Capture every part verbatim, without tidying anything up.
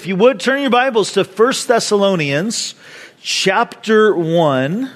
if you would, turn your Bibles to First Thessalonians chapter one.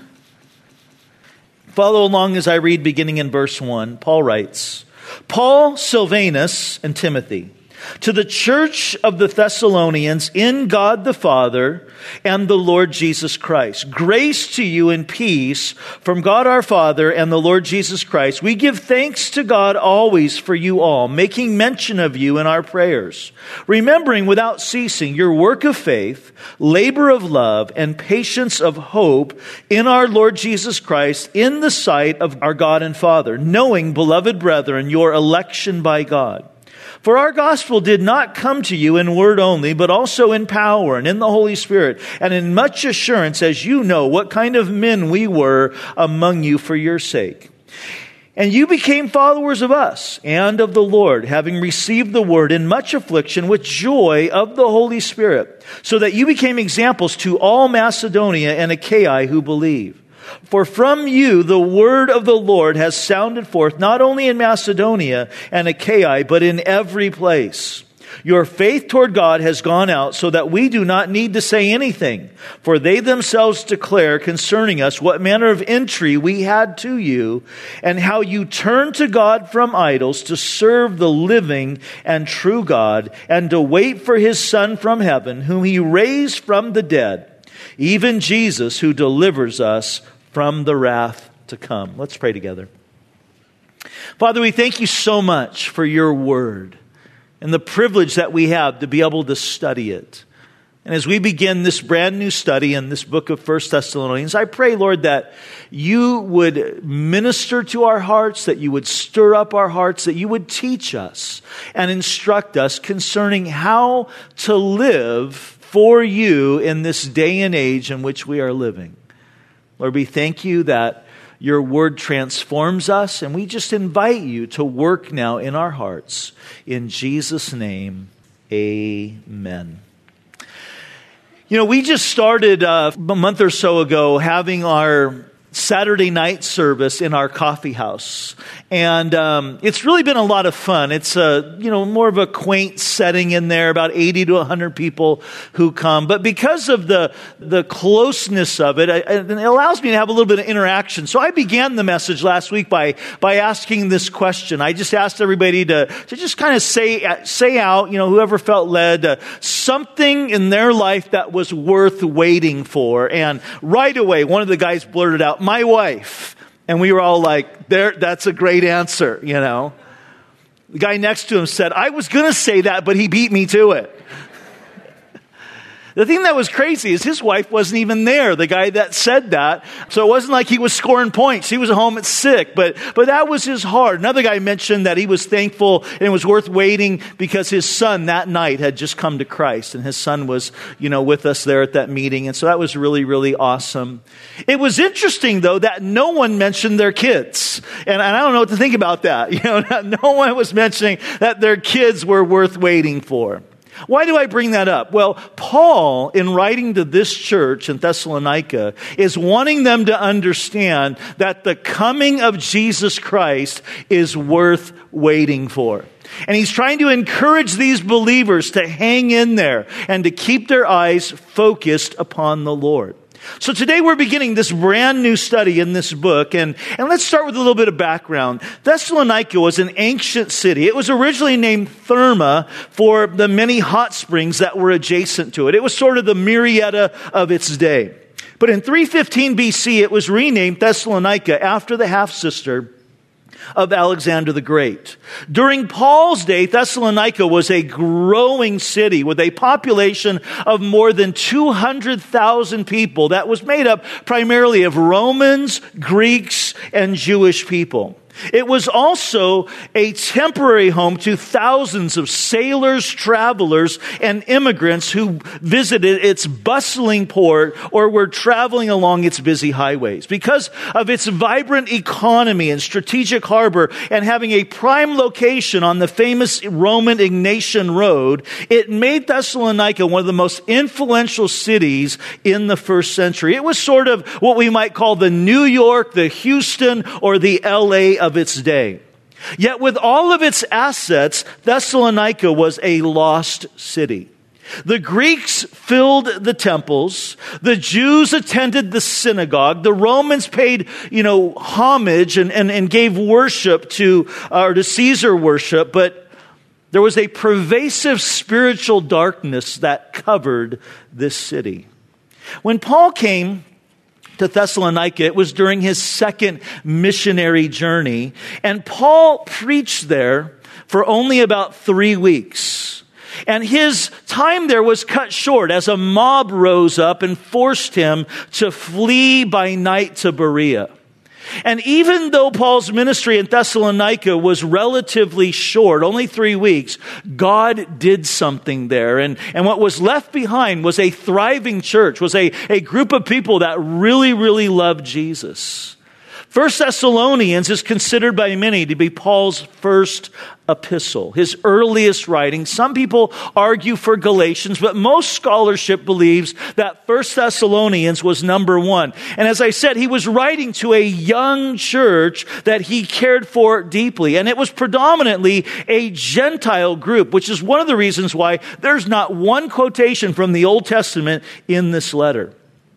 Follow along as I read beginning in verse one. Paul writes, Paul, Silvanus, and Timothy, to the church of the Thessalonians in God the Father and the Lord Jesus Christ. Grace to you and peace from God our Father and the Lord Jesus Christ. We give thanks to God always for you all, making mention of you in our prayers, remembering without ceasing your work of faith, labor of love, and patience of hope in our Lord Jesus Christ in the sight of our God and Father, knowing, beloved brethren, your election by God. For our gospel did not come to you in word only, but also in power and in the Holy Spirit, and in much assurance, as you know what kind of men we were among you for your sake. And you became followers of us and of the Lord, having received the word in much affliction with joy of the Holy Spirit, so that you became examples to all Macedonia and Achaia who believe. For from you the word of the Lord has sounded forth, not only in Macedonia and Achaia, but in every place. Your faith toward God has gone out, so that we do not need to say anything. For they themselves declare concerning us what manner of entry we had to you, and how you turned to God from idols to serve the living and true God, and to wait for his Son from heaven, whom he raised from the dead, even Jesus, who delivers us from the wrath to come. Let's pray together. Father, we thank you so much for your word and the privilege that we have to be able to study it. And as we begin this brand new study in this book of First Thessalonians, I pray, Lord, that you would minister to our hearts, that you would stir up our hearts, that you would teach us and instruct us concerning how to live for you in this day and age in which we are living. Lord, we thank you that your word transforms us, and we just invite you to work now in our hearts. In Jesus' name, amen. You know, we just started uh, a month or so ago having our Saturday night service in our coffee house. And um, it's really been a lot of fun. It's a, you know, more of a quaint setting in there, about eighty to one hundred people who come. But because of the the closeness of it, it allows me to have a little bit of interaction. So I began the message last week by by asking this question. I just asked everybody to, to just kind of say, say out, you know, whoever felt led, uh, something in their life that was worth waiting for. And right away, one of the guys blurted out, my wife. And we were all like, there, that's a great answer, you know. The guy next to him said, I was going to say that, but he beat me to it. The thing that was crazy is his wife wasn't even there, the guy that said that. So it wasn't like he was scoring points. He was at home sick, but but that was his heart. Another guy mentioned that he was thankful and it was worth waiting because his son that night had just come to Christ, and his son was, you know, with us there at that meeting. And so that was really, really awesome. It was interesting, though, that no one mentioned their kids. And, and I don't know what to think about that. You know, no one was mentioning that their kids were worth waiting for. Why do I bring that up? Well, Paul, in writing to this church in Thessalonica, is wanting them to understand that the coming of Jesus Christ is worth waiting for. And he's trying to encourage these believers to hang in there and to keep their eyes focused upon the Lord. So today we're beginning this brand new study in this book, and, and let's start with a little bit of background. Thessalonica was an ancient city. It was originally named Therma for the many hot springs that were adjacent to it. It was sort of the Marietta of its day. But in three fifteen B C, it was renamed Thessalonica after the half-sister of Alexander the Great. During Paul's day, Thessalonica was a growing city with a population of more than two hundred thousand people that was made up primarily of Romans, Greeks, and Jewish people. It was also a temporary home to thousands of sailors, travelers, and immigrants who visited its bustling port or were traveling along its busy highways. Because of its vibrant economy and strategic harbor and having a prime location on the famous Roman Egnatian Road, it made Thessalonica one of the most influential cities in the first century. It was sort of what we might call the New York, the Houston, or the L A of its day. Yet with all of its assets, Thessalonica was a lost city. The Greeks filled the temples. The Jews attended the synagogue. The Romans paid, you know, homage and, and, and gave worship to, uh, or to Caesar worship. But there was a pervasive spiritual darkness that covered this city. When Paul came to Thessalonica, it was during his second missionary journey. And Paul preached there for only about three weeks. And his time there was cut short as a mob rose up and forced him to flee by night to Berea. And even though Paul's ministry in Thessalonica was relatively short, only three weeks, God did something there. And, and what was left behind was a thriving church, was a, a group of people that really, really loved Jesus. First Thessalonians is considered by many to be Paul's first epistle, his earliest writing. Some people argue for Galatians, but most scholarship believes that First Thessalonians was number one. And as I said, he was writing to a young church that he cared for deeply. And it was predominantly a Gentile group, which is one of the reasons why there's not one quotation from the Old Testament in this letter.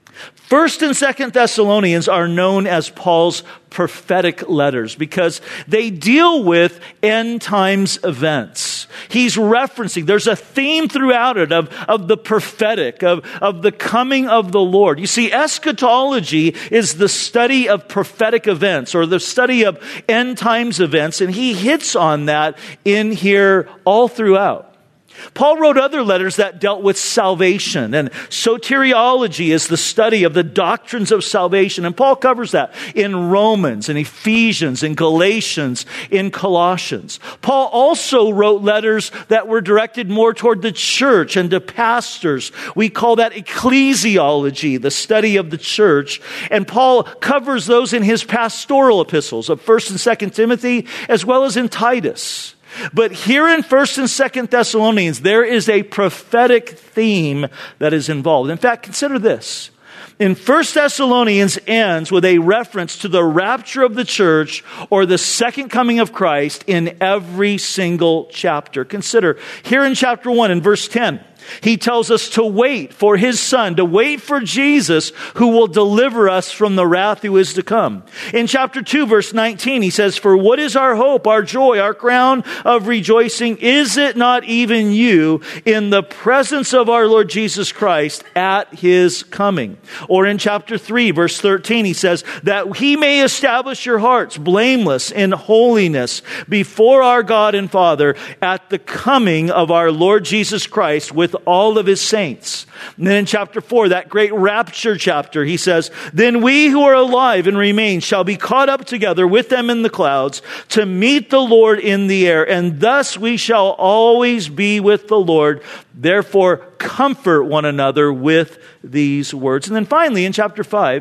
First and Second Thessalonians are known as Paul's prophetic letters because they deal with end times events. He's referencing, there's a theme throughout it of, of the prophetic, of, of the coming of the Lord. You see, eschatology is the study of prophetic events or the study of end times events, and he hits on that in here all throughout. Paul wrote other letters that dealt with salvation, and soteriology is the study of the doctrines of salvation. And Paul covers that in Romans, in Ephesians, in Galatians, in Colossians. Paul also wrote letters that were directed more toward the church and to pastors. We call that ecclesiology, the study of the church. And Paul covers those in his pastoral epistles of First and Second Timothy, as well as in Titus. But here in First and Second Thessalonians, there is a prophetic theme that is involved. In fact, consider this. In First Thessalonians ends with a reference to the rapture of the church or the second coming of Christ in every single chapter. Consider here in chapter one in verse ten. He tells us to wait for his Son, to wait for Jesus who will deliver us from the wrath who is to come. In chapter two, verse nineteen, he says, "For what is our hope, our joy, our crown of rejoicing? Is it not even you in the presence of our Lord Jesus Christ at his coming?" Or in chapter three, verse thirteen, he says, "That he may establish your hearts blameless in holiness before our God and Father at the coming of our Lord Jesus Christ with all of his saints." And then in chapter four, that great rapture chapter, he says, "Then we who are alive and remain shall be caught up together with them in the clouds to meet the Lord in the air. And thus we shall always be with the Lord. Therefore, comfort one another with these words." And then finally in chapter five,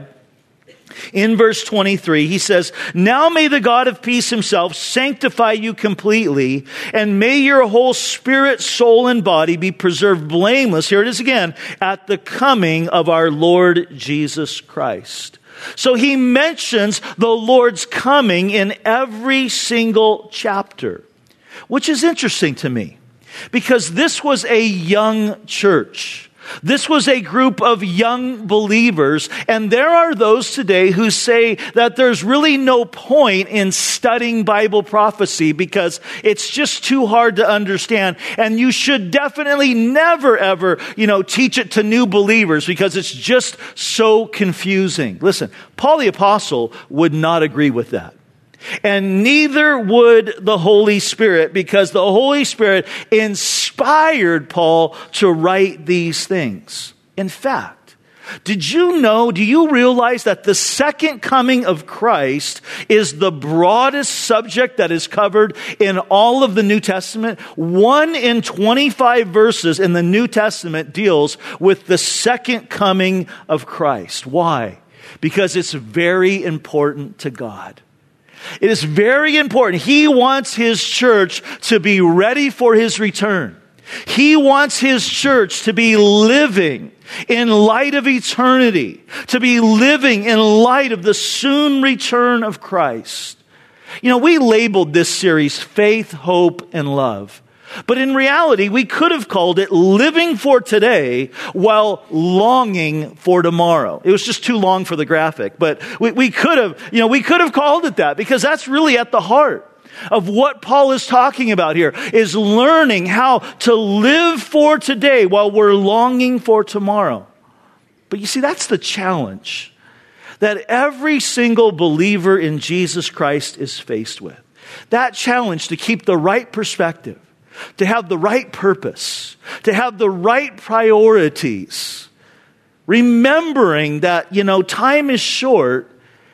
in verse twenty-three, he says, "Now may the God of peace himself sanctify you completely, and may your whole spirit, soul, and body be preserved blameless," here it is again, "at the coming of our Lord Jesus Christ." So he mentions the Lord's coming in every single chapter, which is interesting to me because this was a young church. This was a group of young believers, and there are those today who say that there's really no point in studying Bible prophecy because it's just too hard to understand, and you should definitely never, ever, you know, teach it to new believers because it's just so confusing. Listen, Paul the Apostle would not agree with that. And neither would the Holy Spirit, because the Holy Spirit inspired Paul to write these things. In fact, did you know, do you realize that the second coming of Christ is the broadest subject that is covered in all of the New Testament? One in twenty-five verses in the New Testament deals with the second coming of Christ. Why? Because it's very important to God. It is very important. He wants his church to be ready for his return. He wants his church to be living in light of eternity, to be living in light of the soon return of Christ. You know, we labeled this series Faith, Hope, and Love. But in reality, we could have called it living for today while longing for tomorrow. It was just too long for the graphic, but we, we could have, you know, we could have called it that because that's really at the heart of what Paul is talking about here, is learning how to live for today while we're longing for tomorrow. But you see, that's the challenge that every single believer in Jesus Christ is faced with. That challenge to keep the right perspective, to have the right purpose, to have the right priorities, remembering that, you know, time is short.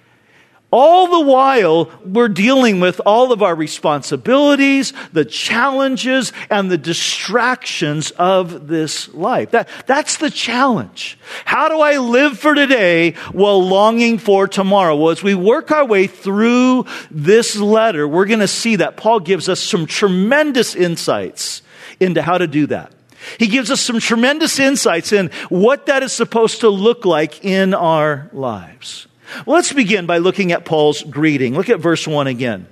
All the while, we're dealing with all of our responsibilities, the challenges, and the distractions of this life. That, that's the challenge. How do I live for today while longing for tomorrow? Well, as we work our way through this letter, we're going to see that Paul gives us some tremendous insights into how to do that. He gives us some tremendous insights in what that is supposed to look like in our lives. Well, let's begin by looking at Paul's greeting. Look at verse one again.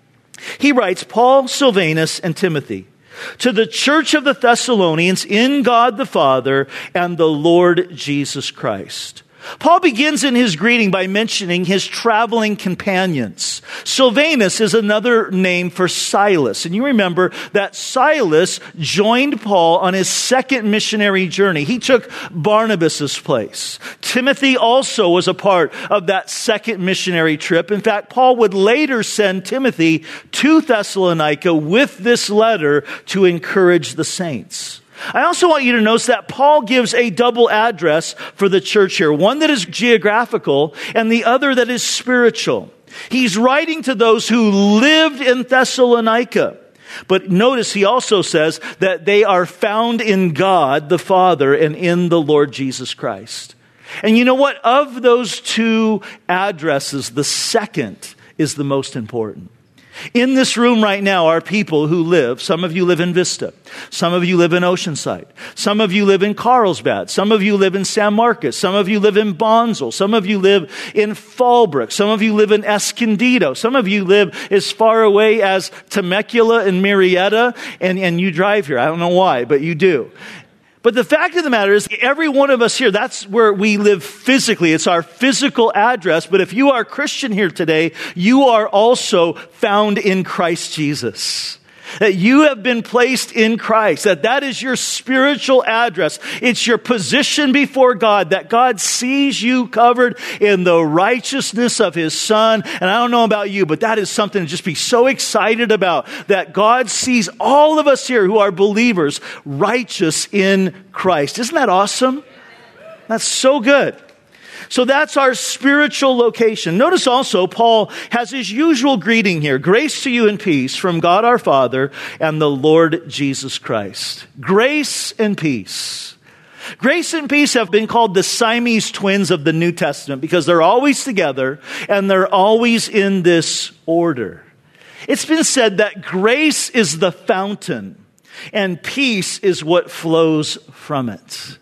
He writes, Paul, Silvanus, and Timothy, to the church of the Thessalonians in God the Father and the Lord Jesus Christ. Paul begins in his greeting by mentioning his traveling companions. Silvanus is another name for Silas. And you remember that Silas joined Paul on his second missionary journey. He took Barnabas's place. Timothy also was a part of that second missionary trip. In fact, Paul would later send Timothy to Thessalonica with this letter to encourage the saints. I also want you to notice that Paul gives a double address for the church here. One that is geographical and the other that is spiritual. He's writing to those who lived in Thessalonica. But notice he also says that they are found in God the Father and in the Lord Jesus Christ. And you know what? Of those two addresses, the second is the most important. In this room right now are people who live. Some of you live in Vista. Some of you live in Oceanside. Some of you live in Carlsbad. Some of you live in San Marcos. Some of you live in Bonsall. Some of you live in Fallbrook. Some of you live in Escondido. Some of you live as far away as Temecula and Murrieta, and, and you drive here. I don't know why, but you do. But the fact of the matter is, every one of us here, that's where we live physically. It's our physical address. But if you are a Christian here today, you are also found in Christ Jesus. That you have been placed in Christ. That that is your spiritual address. It's your position before God. That God sees you covered in the righteousness of His Son. And I don't know about you, but that is something to just be so excited about. That God sees all of us here who are believers righteous in Christ. Isn't that awesome? That's so good. So that's our spiritual location. Notice also, Paul has his usual greeting here. Grace to you and peace from God our Father and the Lord Jesus Christ. Grace and peace. Grace and peace have been called the Siamese twins of the New Testament because they're always together and they're always in this order. It's been said that grace is the fountain and peace is what flows from it.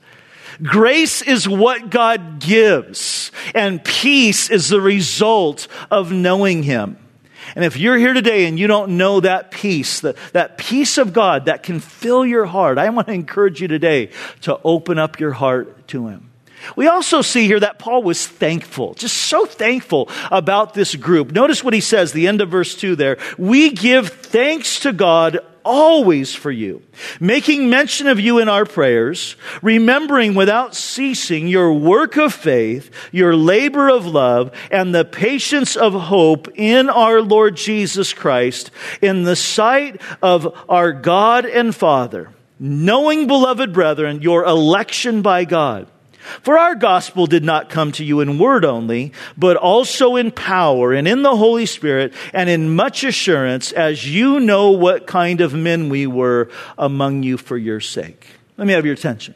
Grace is what God gives, and peace is the result of knowing Him. And if you're here today and you don't know that peace, that, that peace of God that can fill your heart, I want to encourage you today to open up your heart to Him. We also see here that Paul was thankful, just so thankful about this group. Notice what he says, the end of verse two there. We give thanks to God always for you, making mention of you in our prayers, remembering without ceasing your work of faith, your labor of love, and the patience of hope in our Lord Jesus Christ, in the sight of our God and Father, knowing, beloved brethren, your election by God. For our gospel did not come to you in word only, but also in power and in the Holy Spirit and in much assurance, as you know what kind of men we were among you for your sake. Let me have your attention.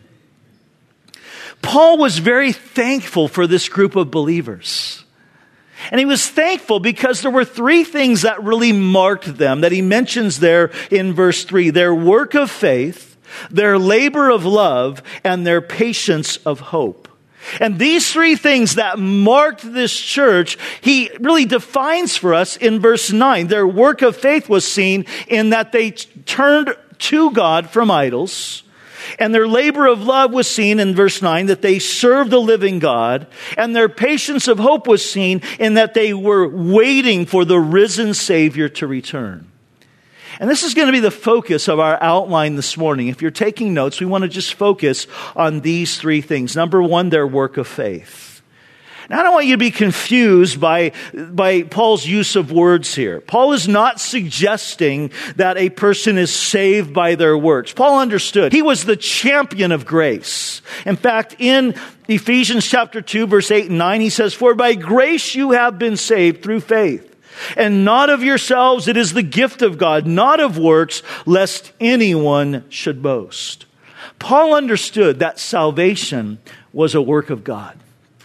Paul was very thankful for this group of believers. And he was thankful because there were three things that really marked them that he mentions there in verse three. Their work of faith, their labor of love, and their patience of hope. And these three things that marked this church, he really defines for us in verse nine. Their work of faith was seen in that they turned to God from idols. And their labor of love was seen in verse nine, that they served the living God. And their patience of hope was seen in that they were waiting for the risen Savior to return. And this is going to be the focus of our outline this morning. If you're taking notes, we want to just focus on these three things. Number one, their work of faith. Now, I don't want you to be confused by, by Paul's use of words here. Paul is not suggesting that a person is saved by their works. Paul understood. He was the champion of grace. In fact, in Ephesians chapter two, verse eight and nine, he says, "For by grace you have been saved through faith. And not of yourselves, it is the gift of God, not of works, lest anyone should boast." Paul understood that salvation was a work of God.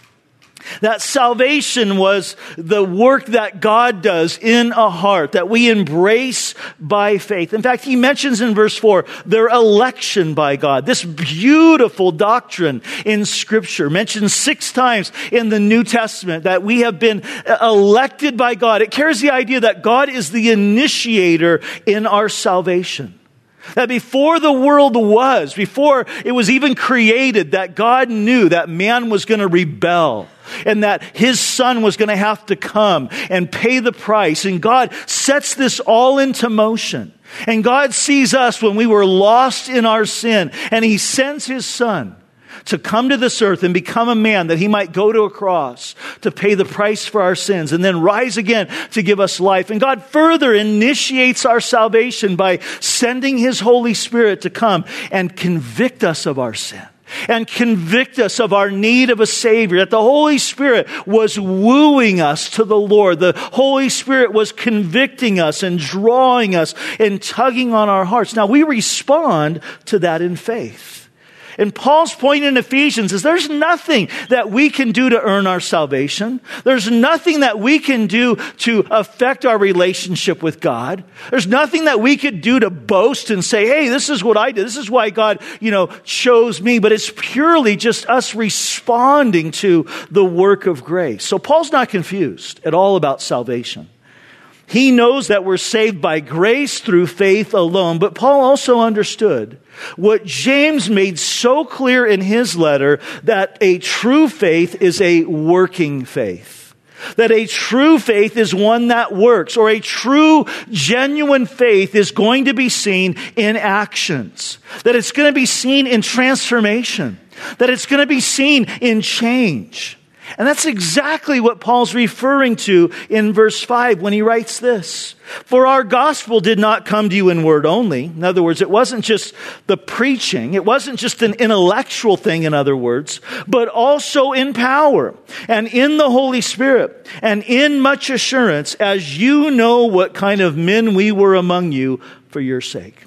That salvation was the work that God does in a heart, that we embrace by faith. In fact, he mentions in verse four, their election by God. This beautiful doctrine in Scripture, mentioned six times in the New Testament, that we have been elected by God. It carries the idea that God is the initiator in our salvation. That before the world was, before it was even created, that God knew that man was going to rebel and that his son was going to have to come and pay the price. And God sets this all into motion. And God sees us when we were lost in our sin, and he sends his son to come to this earth and become a man that he might go to a cross to pay the price for our sins and then rise again to give us life. And God further initiates our salvation by sending his Holy Spirit to come and convict us of our sin and convict us of our need of a Savior. That the Holy Spirit was wooing us to the Lord. The Holy Spirit was convicting us and drawing us and tugging on our hearts. Now we respond to that in faith. And Paul's point in Ephesians is there's nothing that we can do to earn our salvation. There's nothing that we can do to affect our relationship with God. There's nothing that we could do to boast and say, hey, this is what I did. This is why God, you know, chose me. But it's purely just us responding to the work of grace. So Paul's not confused at all about salvation. He knows that we're saved by grace through faith alone. But Paul also understood what James made so clear in his letter, that a true faith is a working faith. That a true faith is one that works, or a true, genuine faith is going to be seen in actions. That it's going to be seen in transformation. That it's going to be seen in change. And that's exactly what Paul's referring to in verse five when he writes this. For our gospel did not come to you in word only. In other words, it wasn't just the preaching. It wasn't just an intellectual thing, in other words, but also in power and in the Holy Spirit and in much assurance, as you know what kind of men we were among you for your sake.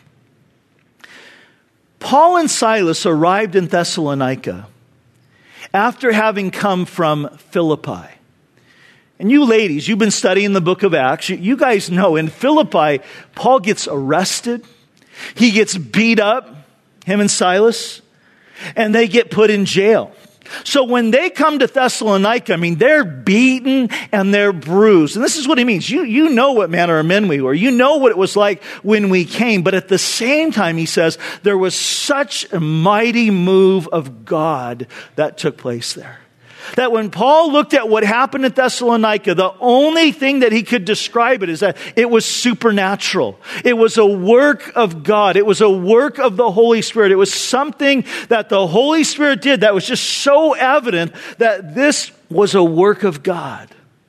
Paul and Silas arrived in Thessalonica after having come from Philippi. And you ladies, you've been studying the book of Acts. You guys know in Philippi, Paul gets arrested. He gets beat up, him and Silas, and they get put in jail. So when they come to Thessalonica, I mean, they're beaten and they're bruised. And this is what he means. You, you know what manner of men we were. You know what it was like when we came. But at the same time, he says, there was such a mighty move of God that took place there. That when Paul looked at what happened at Thessalonica, the only thing that he could describe it is that it was supernatural. It was a work of God. It was a work of the Holy Spirit. It was something that the Holy Spirit did that was just so evident that this was a work of God.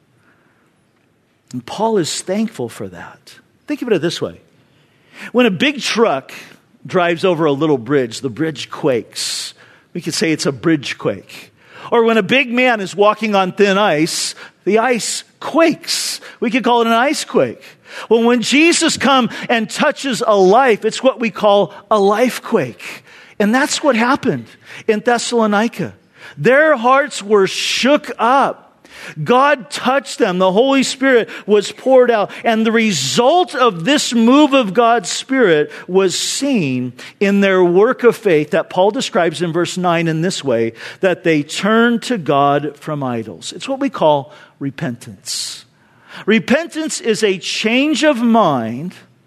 And Paul is thankful for that. Think of it this way. When a big truck drives over a little bridge, the bridge quakes. We could say it's a bridge quake. Or when a big man is walking on thin ice, the ice quakes. We could call it an ice quake. Well, when Jesus comes and touches a life, it's what we call a life quake. And that's what happened in Thessalonica. Their hearts were shook up. God touched them. The Holy Spirit was poured out. And the result of this move of God's Spirit was seen in their work of faith that Paul describes in verse nine in this way, that they turned to God from idols. It's what we call repentance. Repentance is a change of mind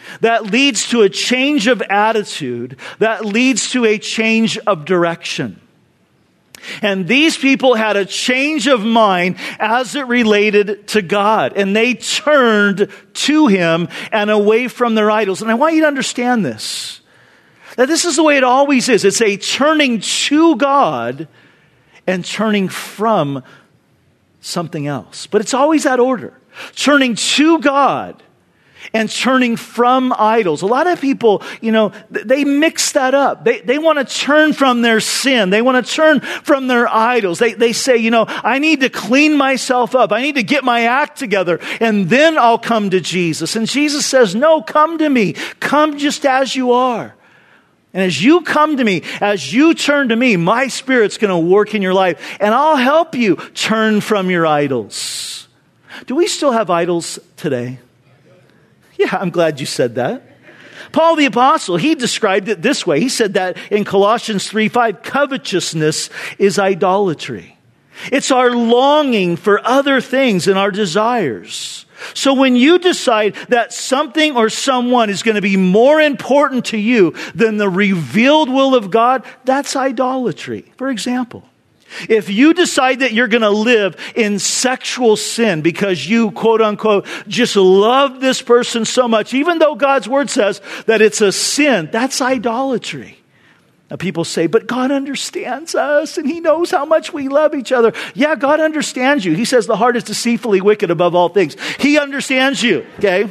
that leads to a change of attitude, that leads to a change of direction. And these people had a change of mind as it related to God. And they turned to Him and away from their idols. And I want you to understand this. That this is the way it always is. It's a turning to God and turning from something else. But it's always that order. Turning to God and turning from idols. A lot of people, you know, they mix that up. They they want to turn from their sin. They want to turn from their idols. They they say, you know, I need to clean myself up. I need to get my act together, and then I'll come to Jesus. And Jesus says, no, come to me. Come just as you are. And as you come to me, as you turn to me, my Spirit's going to work in your life, and I'll help you turn from your idols. Do we still have idols today? Yeah, I'm glad you said that. Paul the Apostle, he described it this way. He said that in Colossians three five, covetousness is idolatry. It's our longing for other things and our desires. So when you decide that something or someone is going to be more important to you than the revealed will of God, that's idolatry. For example, if you decide that you're going to live in sexual sin because you, quote unquote, just love this person so much, even though God's word says that it's a sin, that's idolatry. Now people say, but God understands us and He knows how much we love each other. Yeah, God understands you. He says the heart is deceitfully wicked above all things. He understands you, okay?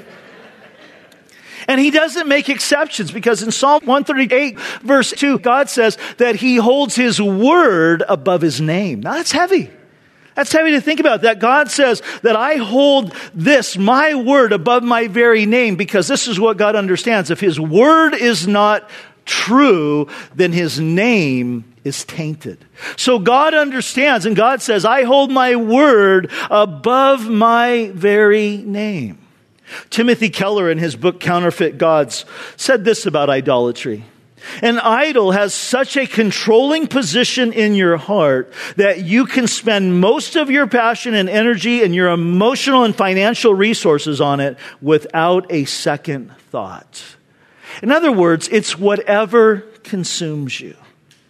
And He doesn't make exceptions, because in Psalm one thirty-eight, verse two, God says that He holds His word above His name. Now that's heavy. That's heavy to think about, that God says that I hold this, my word, above my very name, because this is what God understands. If His word is not true, then His name is tainted. So God understands, and God says, I hold my word above my very name. Timothy Keller, in his book Counterfeit Gods, said this about idolatry. An idol has such a controlling position in your heart that you can spend most of your passion and energy and your emotional and financial resources on it without a second thought. In other words, it's whatever consumes you.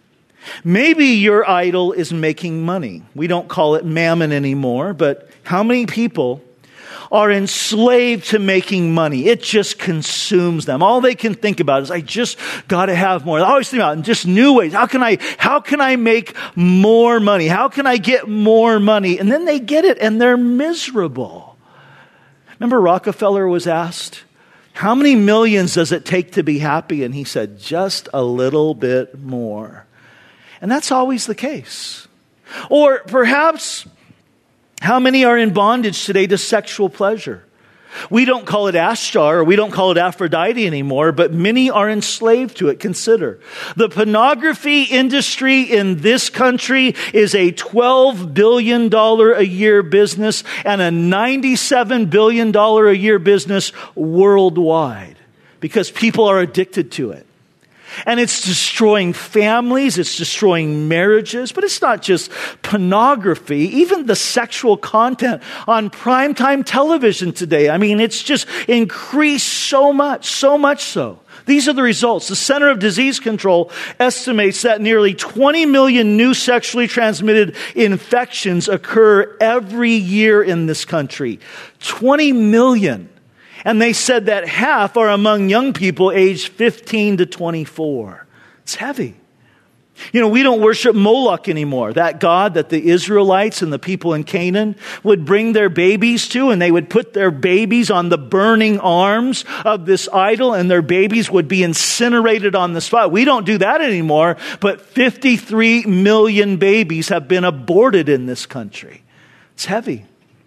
Maybe your idol is making money. We don't call it mammon anymore, but how many people are enslaved to making money? It just consumes them. All they can think about is, I just got to have more. They always think about it in just new ways. How can I, how can I make more money? How can I get more money? And then they get it and they're miserable. Remember Rockefeller was asked, how many millions does it take to be happy? And he said, just a little bit more. And that's always the case. Or perhaps, how many are in bondage today to sexual pleasure? We don't call it Ashtar, or we don't call it Aphrodite anymore, but many are enslaved to it. Consider, the pornography industry in this country is a twelve billion dollars a year business and a ninety-seven billion dollars a year business worldwide, because people are addicted to it. And it's destroying families, it's destroying marriages, but it's not just pornography. Even the sexual content on primetime television today, I mean, it's just increased so much, so much so. These are the results. The Center of Disease Control estimates that nearly twenty million new sexually transmitted infections occur every year in this country. twenty million. And they said that half are among young people aged fifteen to twenty-four. It's heavy. You know, we don't worship Moloch anymore, that god that the Israelites and the people in Canaan would bring their babies to, and they would put their babies on the burning arms of this idol, and their babies would be incinerated on the spot. We don't do that anymore, but fifty-three million babies have been aborted in this country. It's heavy.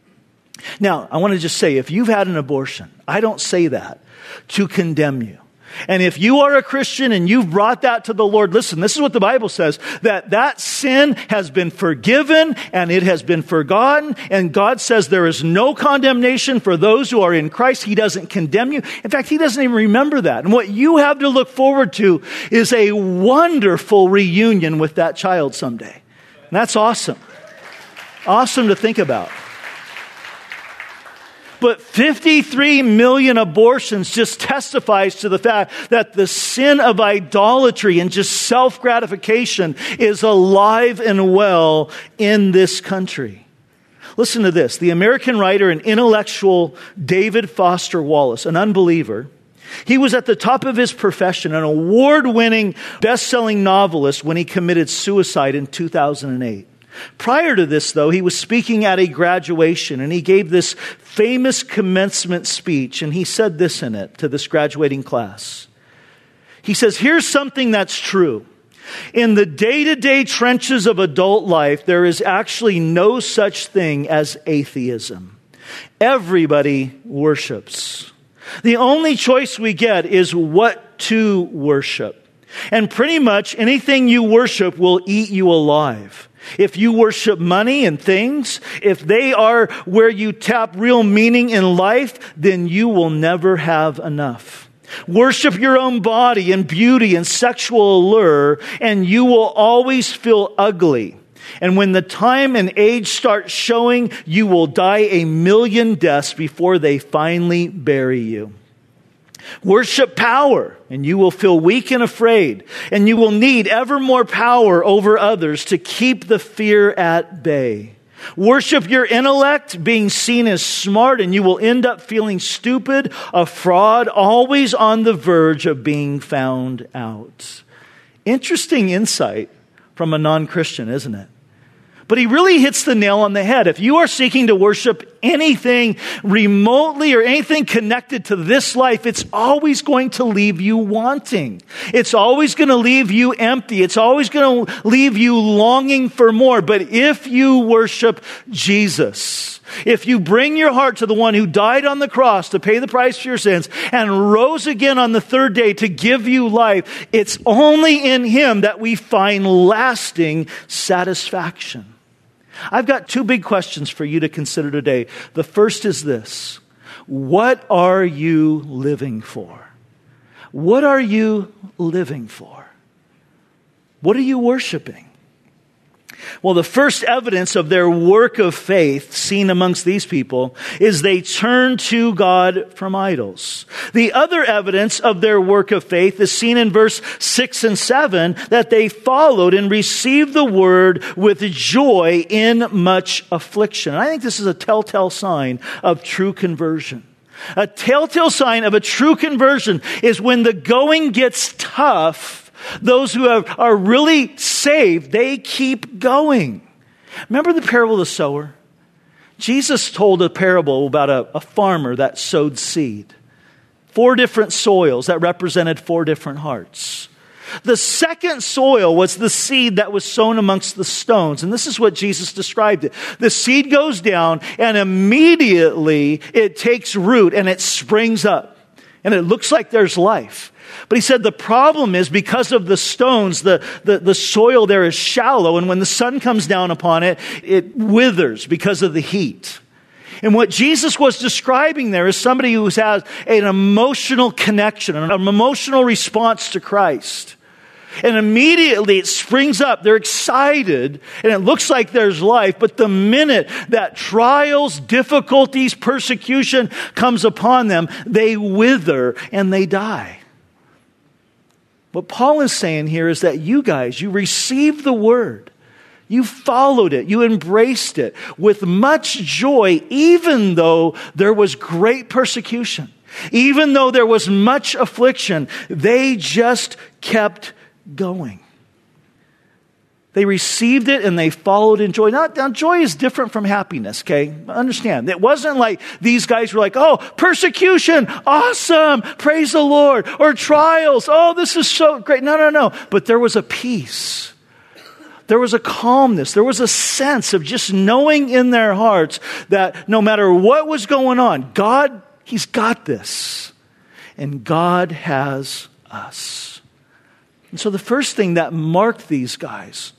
Now, I want to just say, if you've had an abortion, I don't say that to condemn you. And if you are a Christian and you've brought that to the Lord, listen, this is what the Bible says, that that sin has been forgiven and it has been forgotten. And God says there is no condemnation for those who are in Christ. He doesn't condemn you. In fact, He doesn't even remember that. And what you have to look forward to is a wonderful reunion with that child someday. And that's awesome. Awesome to think about. But fifty-three million abortions just testifies to the fact that the sin of idolatry and just self-gratification is alive and well in this country. Listen to this. The American writer and intellectual David Foster Wallace, an unbeliever, he was at the top of his profession, an award-winning, best-selling novelist when he committed suicide in two thousand eight. Prior to this, though, he was speaking at a graduation, and he gave this famous commencement speech, and he said this in it to this graduating class. He says, here's something that's true. In the day-to-day trenches of adult life, there is actually no such thing as atheism. Everybody worships. The only choice we get is what to worship. And pretty much anything you worship will eat you alive. If you worship money and things, if they are where you tap real meaning in life, then you will never have enough. Worship your own body and beauty and sexual allure, and you will always feel ugly. And when the time and age start showing, you will die a million deaths before they finally bury you. Worship power, and you will feel weak and afraid, and you will need ever more power over others to keep the fear at bay. Worship your intellect, being seen as smart, and you will end up feeling stupid, a fraud, always on the verge of being found out. Interesting insight from a non-Christian, isn't it? But he really hits the nail on the head. If you are seeking to worship anything remotely or anything connected to this life, it's always going to leave you wanting. It's always going to leave you empty. It's always going to leave you longing for more. But if you worship Jesus, if you bring your heart to the one who died on the cross to pay the price for your sins and rose again on the third day to give you life, it's only in him that we find lasting satisfaction. I've got two big questions for you to consider today. The first is this: what are you living for? What are you living for? What are you worshiping? Well, the first evidence of their work of faith seen amongst these people is they turn to God from idols. The other evidence of their work of faith is seen in verse six and seven, that they followed and received the word with joy in much affliction. And I think this is a telltale sign of true conversion. A telltale sign of a true conversion is when the going gets tough, those who have, are really saved, they keep going. Remember the parable of the sower? Jesus told a parable about a, a farmer that sowed seed. Four different soils that represented four different hearts. The second soil was the seed that was sown amongst the stones. And this is what Jesus described it. The seed goes down and immediately it takes root and it springs up. And it looks like there's life. But he said the problem is because of the stones, the, the, the soil there is shallow. And when the sun comes down upon it, it withers because of the heat. And what Jesus was describing there is somebody who has an emotional connection, an emotional response to Christ. And immediately it springs up. They're excited and it looks like there's life. But the minute that trials, difficulties, persecution comes upon them, they wither and they die. What Paul is saying here is that you guys, you received the word. You followed it. You embraced it with much joy, even though there was great persecution. Even though there was much affliction, they just kept going. They received it and they followed in joy. Now, now, joy is different from happiness, okay? Understand. It wasn't like these guys were like, oh, persecution, awesome, praise the Lord. Or trials, oh, this is so great. No, no, no. But there was a peace. There was a calmness. There was a sense of just knowing in their hearts that no matter what was going on, God, He's got this. And God has us. And so the first thing that marked these guys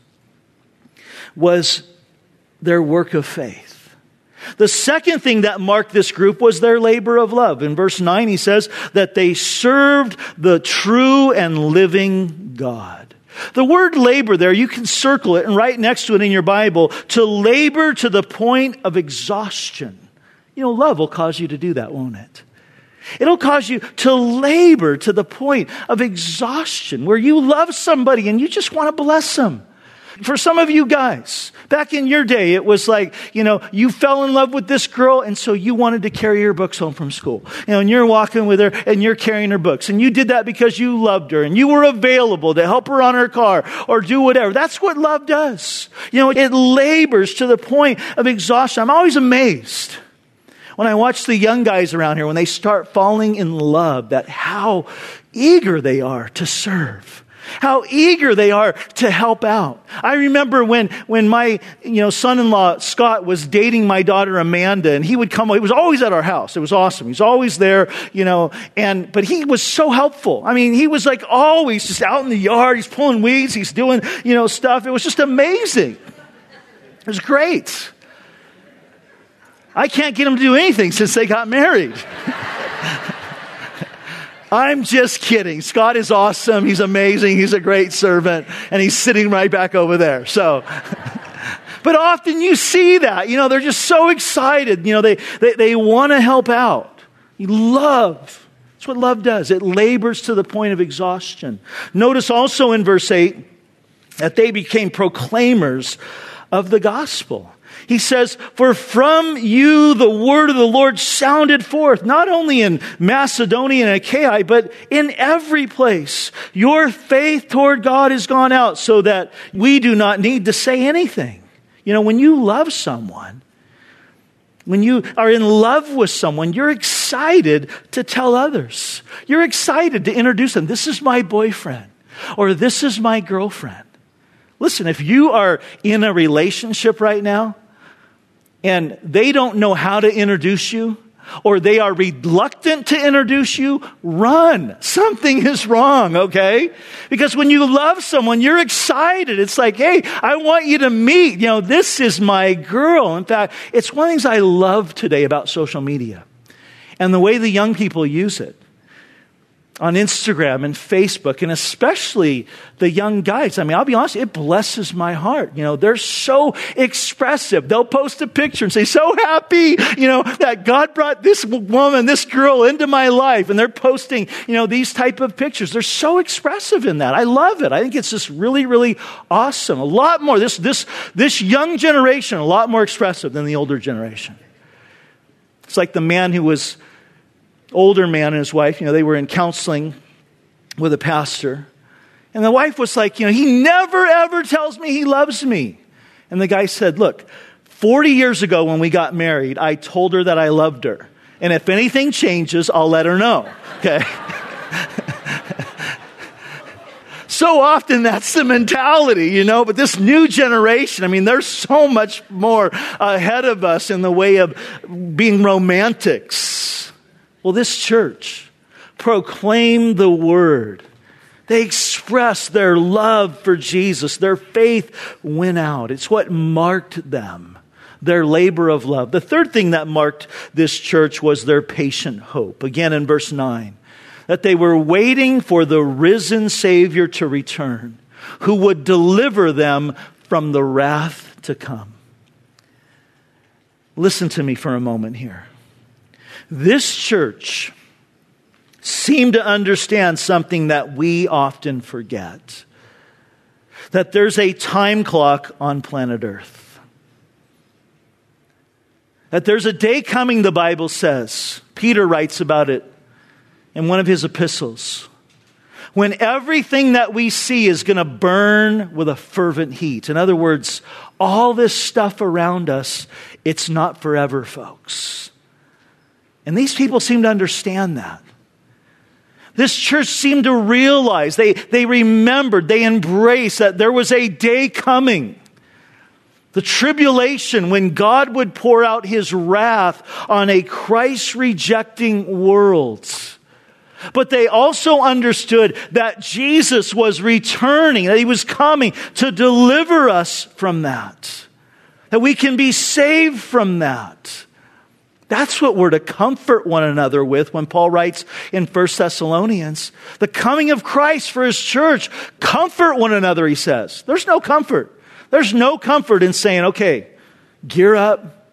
was their work of faith. The second thing that marked this group was their labor of love. In verse nine, he says that they served the true and living God. The word labor there, you can circle it and write next to it in your Bible, to labor to the point of exhaustion. You know, love will cause you to do that, won't it? It'll cause you to labor to the point of exhaustion where you love somebody and you just want to bless them. For some of you guys, back in your day, it was like, you know, you fell in love with this girl and so you wanted to carry her books home from school. You know, and you're walking with her and you're carrying her books. And you did that because you loved her and you were available to help her on her car or do whatever. That's what love does. You know, it labors to the point of exhaustion. I'm always amazed when I watch the young guys around here, when they start falling in love, that how eager they are to serve. How eager they are to help out. I remember when, when my, you know, son-in-law, Scott, was dating my daughter, Amanda, and he would come, he was always at our house. It was awesome. He was always there, you know, and, but he was so helpful. I mean, he was like always just out in the yard. He's pulling weeds. He's doing, you know, stuff. It was just amazing. It was great. I can't get him to do anything since they got married. I'm just kidding. Scott is awesome. He's amazing. He's a great servant. And he's sitting right back over there. So, but often you see that, you know, they're just so excited. You know, they, they, they want to help out. You love. That's what love does. It labors to the point of exhaustion. Notice also in verse eight that they became proclaimers of the gospel. He says, for from you the word of the Lord sounded forth, not only in Macedonia and Achaia, but in every place. Your faith toward God has gone out so that we do not need to say anything. You know, when you love someone, when you are in love with someone, you're excited to tell others. You're excited to introduce them. This is my boyfriend, or this is my girlfriend. Listen, if you are in a relationship right now, and they don't know how to introduce you, or they are reluctant to introduce you, run. Something is wrong, okay? Because when you love someone, you're excited. It's like, hey, I want you to meet. You know, this is my girl. In fact, it's one of the things I love today about social media and the way the young people use it. On Instagram and Facebook, and especially the young guys. I mean, I'll be honest, it blesses my heart. You know, they're so expressive. They'll post a picture and say, so happy, you know, that God brought this woman, this girl into my life. And they're posting, you know, these type of pictures. They're so expressive in that. I love it. I think it's just really, really awesome. A lot more, this, this, this young generation, a lot more expressive than the older generation. It's like the man who was older man and his wife, you know, they were in counseling with a pastor. And the wife was like, you know, he never ever tells me he loves me. And the guy said, look, forty years ago when we got married, I told her that I loved her. And if anything changes, I'll let her know. Okay. So often that's the mentality, you know, but this new generation, I mean, there's so much more ahead of us in the way of being romantics. Well, this church proclaimed the word. They expressed their love for Jesus. Their faith went out. It's what marked them, their labor of love. The third thing that marked this church was their patient hope. Again, in verse nine, that they were waiting for the risen Savior to return, who would deliver them from the wrath to come. Listen to me for a moment here. This church seemed to understand something that we often forget. That there's a time clock on planet Earth. That there's a day coming, the Bible says. Peter writes about it in one of his epistles. When everything that we see is going to burn with a fervent heat. In other words, all this stuff around us, it's not forever, folks. And these people seem to understand that. This church seemed to realize, they, they remembered, they embraced that there was a day coming. The tribulation when God would pour out his wrath on a Christ-rejecting world. But they also understood that Jesus was returning, that he was coming to deliver us from that. That we can be saved from that. That's what we're to comfort one another with when Paul writes in First Thessalonians. The coming of Christ for his church. Comfort one another, he says. There's no comfort. There's no comfort in saying, okay, gear up.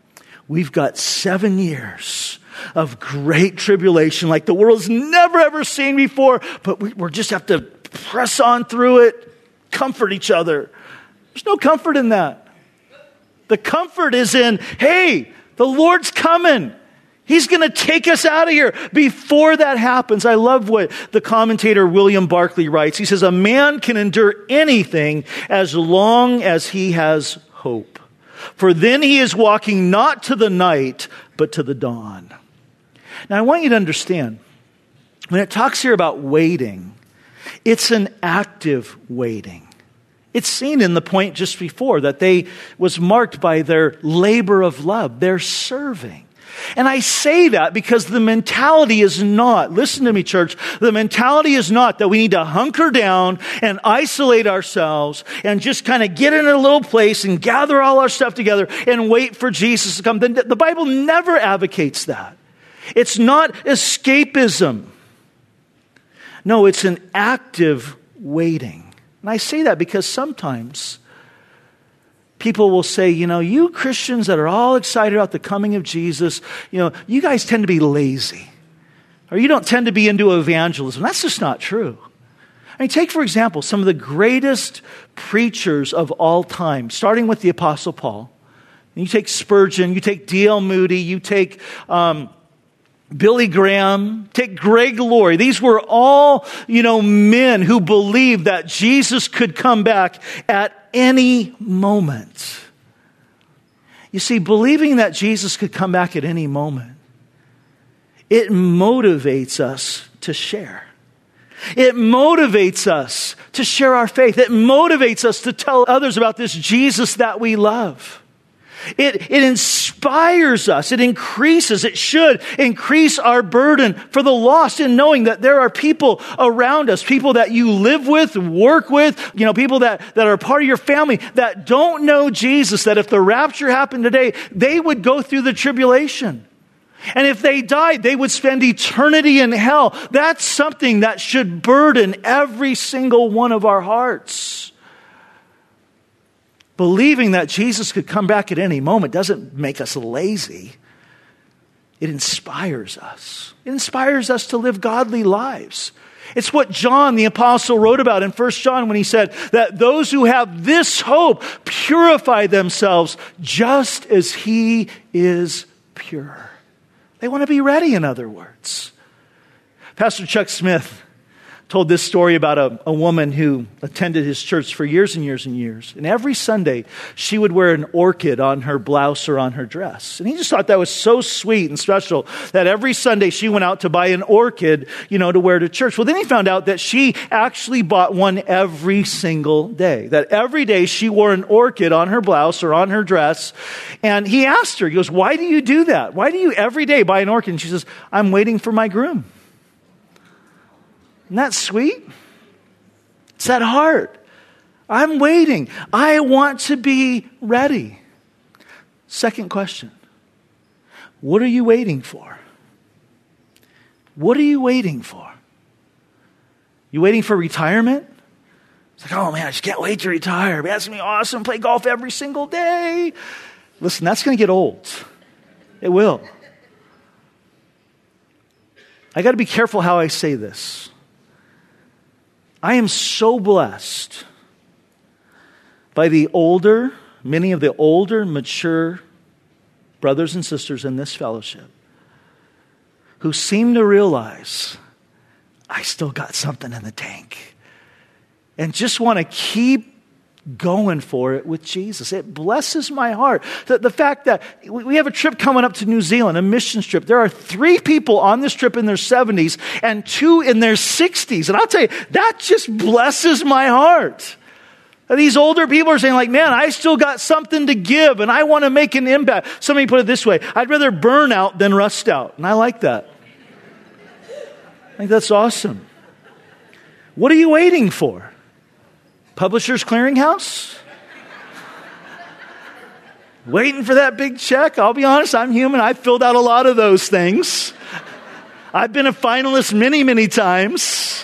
we've got seven years of great tribulation like the world's never ever seen before, but we we just have to press on through it, comfort each other. There's no comfort in that. The comfort is in, hey, the Lord's coming. He's going to take us out of here before that happens. I love what the commentator William Barclay writes. He says, a man can endure anything as long as he has hope. For then he is walking not to the night, but to the dawn. Now, I want you to understand, when it talks here about waiting, it's an active waiting. It's seen in the point just before that they was marked by their labor of love, their serving. And I say that because the mentality is not, listen to me, church, the mentality is not that we need to hunker down and isolate ourselves and just kind of get in a little place and gather all our stuff together and wait for Jesus to come. The, the Bible never advocates that. It's not escapism. No, it's an active waiting. And I say that because sometimes people will say, you know, you Christians that are all excited about the coming of Jesus, you know, you guys tend to be lazy. Or you don't tend to be into evangelism. That's just not true. I mean, take, for example, some of the greatest preachers of all time, starting with the Apostle Paul. And you take Spurgeon, you take D L Moody, you take um, Billy Graham, take Greg Laurie. These were all, you know, men who believed that Jesus could come back at any moment. You see, believing that Jesus could come back at any moment, it motivates us to share. It motivates us to share our faith. It motivates us to tell others about this Jesus that we love. It, it inspires us. It increases. It should increase our burden for the lost in knowing that there are people around us, people that you live with, work with, you know, people that, that are part of your family that don't know Jesus, that if the rapture happened today, they would go through the tribulation. And if they died, they would spend eternity in hell. That's something that should burden every single one of our hearts. Believing that Jesus could come back at any moment doesn't make us lazy. It inspires us. It inspires us to live godly lives. It's what John the Apostle wrote about in First John when he said that those who have this hope purify themselves just as he is pure. They want to be ready, in other words. Pastor Chuck Smith told this story about a, a woman who attended his church for years and years and years. And every Sunday, she would wear an orchid on her blouse or on her dress. And he just thought that was so sweet and special that every Sunday she went out to buy an orchid, you know, to wear to church. Well, then he found out that she actually bought one every single day. That every day she wore an orchid on her blouse or on her dress. And he asked her, he goes, why do you do that? Why do you every day buy an orchid? And she says, I'm waiting for my groom. Isn't that sweet? It's that heart. I'm waiting. I want to be ready. Second question. What are you waiting for? What are you waiting for? You waiting for retirement? It's like, oh man, I just can't wait to retire. That's going to be awesome. Play golf every single day. Listen, that's going to get old. It will. I got to be careful how I say this. I am so blessed by the older, many of the older, mature brothers and sisters in this fellowship who seem to realize I still got something in the tank and just want to keep going for it with Jesus. It blesses my heart. The, the fact that we have a trip coming up to New Zealand, a mission trip. There are three people on this trip in their seventies and two in their sixties. And I'll tell you, that just blesses my heart. These older people are saying like, man, I still got something to give and I want to make an impact. Somebody put it this way, I'd rather burn out than rust out. And I like that. I think that's awesome. What are you waiting for? Publishers Clearinghouse? Waiting for that big check? I'll be honest, I'm human. I've filled out a lot of those things. I've been a finalist many, many times.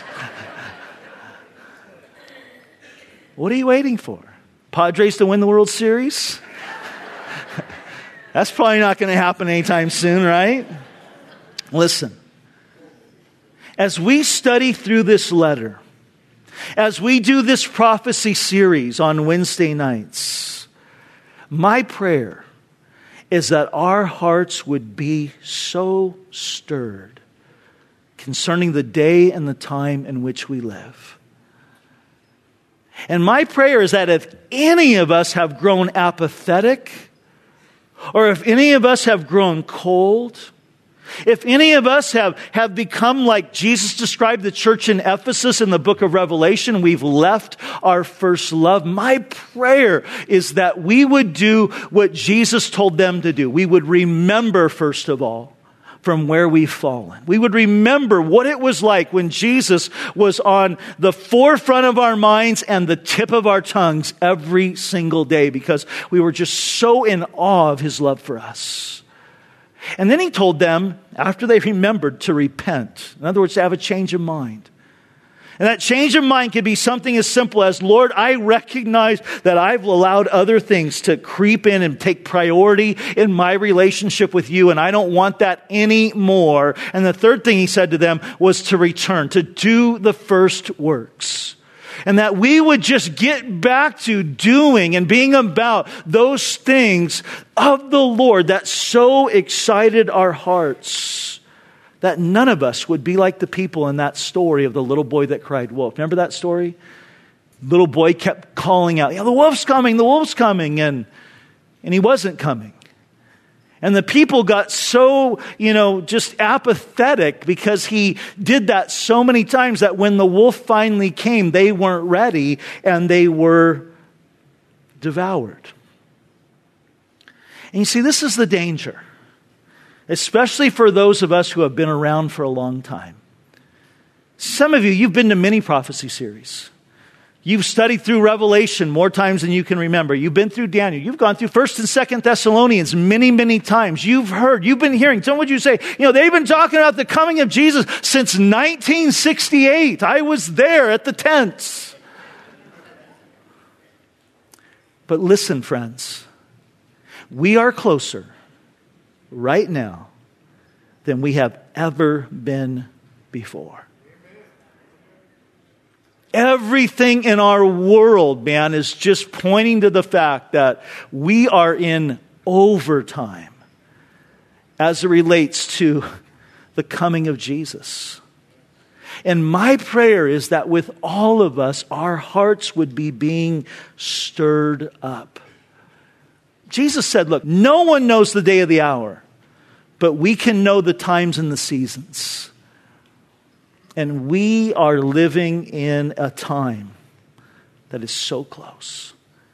What are you waiting for? Padres to win the World Series? That's probably not going to happen anytime soon, right? Listen, as we study through this letter, as we do this prophecy series on Wednesday nights, my prayer is that our hearts would be so stirred concerning the day and the time in which we live. And my prayer is that if any of us have grown apathetic, or if any of us have grown cold, if any of us have, have become like Jesus described the church in Ephesus in the book of Revelation, we've left our first love, my prayer is that we would do what Jesus told them to do. We would remember, first of all, from where we've fallen. We would remember what it was like when Jesus was on the forefront of our minds and the tip of our tongues every single day, because we were just so in awe of His love for us. And then He told them, after they remembered, to repent. In other words, to have a change of mind. And that change of mind could be something as simple as, Lord, I recognize that I've allowed other things to creep in and take priority in my relationship with you, and I don't want that anymore. And the third thing He said to them was to return, to do the first works. And that we would just get back to doing and being about those things of the Lord that so excited our hearts, that none of us would be like the people in that story of the little boy that cried wolf. Remember that story? Little boy kept calling out, yeah, the wolf's coming, the wolf's coming. And, and he wasn't coming. And the people got so, you know, just apathetic because he did that so many times that when the wolf finally came, they weren't ready and they were devoured. And you see, this is the danger, especially for those of us who have been around for a long time. Some of you, you've been to many prophecy series. You've studied through Revelation more times than you can remember. You've been through Daniel. You've gone through First and Second Thessalonians many, many times. You've heard, you've been hearing. Some would you say, you know, they've been talking about the coming of Jesus since nineteen sixty-eight. I was there at the tents. But listen, friends, we are closer right now than we have ever been before. Everything in our world, man, is just pointing to the fact that we are in overtime as it relates to the coming of Jesus. And my prayer is that with all of us, our hearts would be being stirred up. Jesus said, look, no one knows the day of the hour, but we can know the times and the seasons. And we are living in a time that is so close.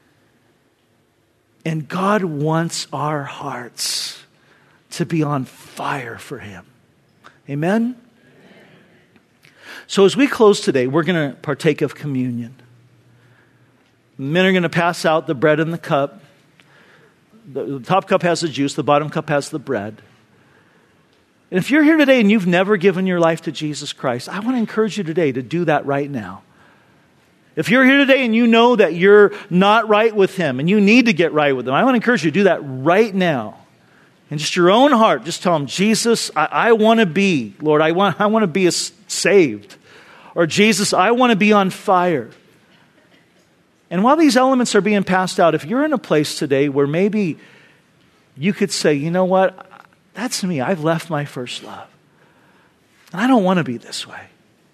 And God wants our hearts to be on fire for Him. Amen? So as we close today, we're going to partake of communion. The men are going to pass out the bread and the cup. The top cup has the juice, the bottom cup has the bread. And if you're here today and you've never given your life to Jesus Christ, I want to encourage you today to do that right now. If you're here today and you know that you're not right with Him and you need to get right with Him, I want to encourage you to do that right now. In just your own heart, just tell Him, Jesus, I, I want to be, Lord, I want, I want to be a, saved. Or Jesus, I want to be on fire. And while these elements are being passed out, if you're in a place today where maybe you could say, you know what, that's me. I've left my first love. And I don't want to be this way.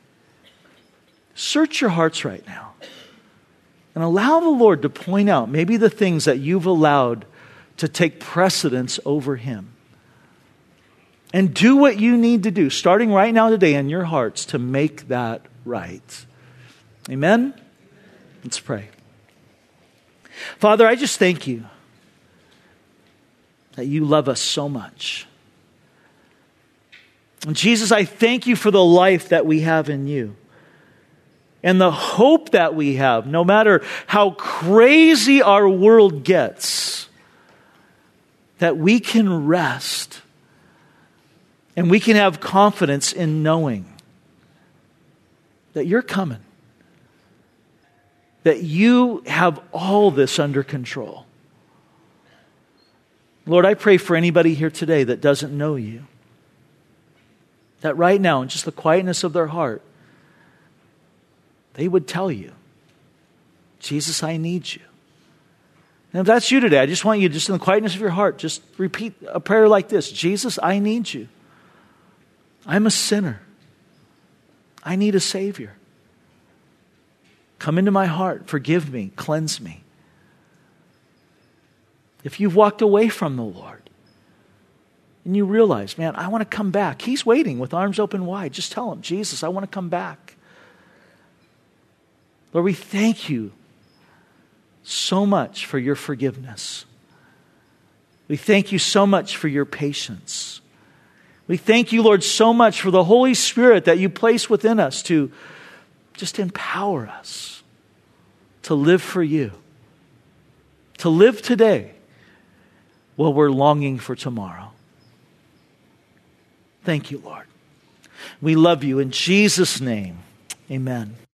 Search your hearts right now. And allow the Lord to point out maybe the things that you've allowed to take precedence over Him. And do what you need to do, starting right now today in your hearts, to make that right. Amen? Let's pray. Father, I just thank You that You love us so much. And Jesus, I thank You for the life that we have in You. And the hope that we have, no matter how crazy our world gets, that we can rest and we can have confidence in knowing that You're coming. That You have all this under control. Lord, I pray for anybody here today that doesn't know you, that right now, in just the quietness of their heart, they would tell you, Jesus, I need you. And if that's you today, I just want you, just in the quietness of your heart, just repeat a prayer like this. Jesus, I need you. I'm a sinner. I need a Savior. Come into my heart, forgive me, cleanse me. If you've walked away from the Lord and you realize, man, I want to come back. He's waiting with arms open wide. Just tell him, Jesus, I want to come back. Lord, we thank you so much for your forgiveness. We thank you so much for your patience. We thank you, Lord, so much for the Holy Spirit that you place within us to just empower us to live for you, to live today while we're longing for tomorrow. Thank you, Lord. We love you in Jesus' name. Amen.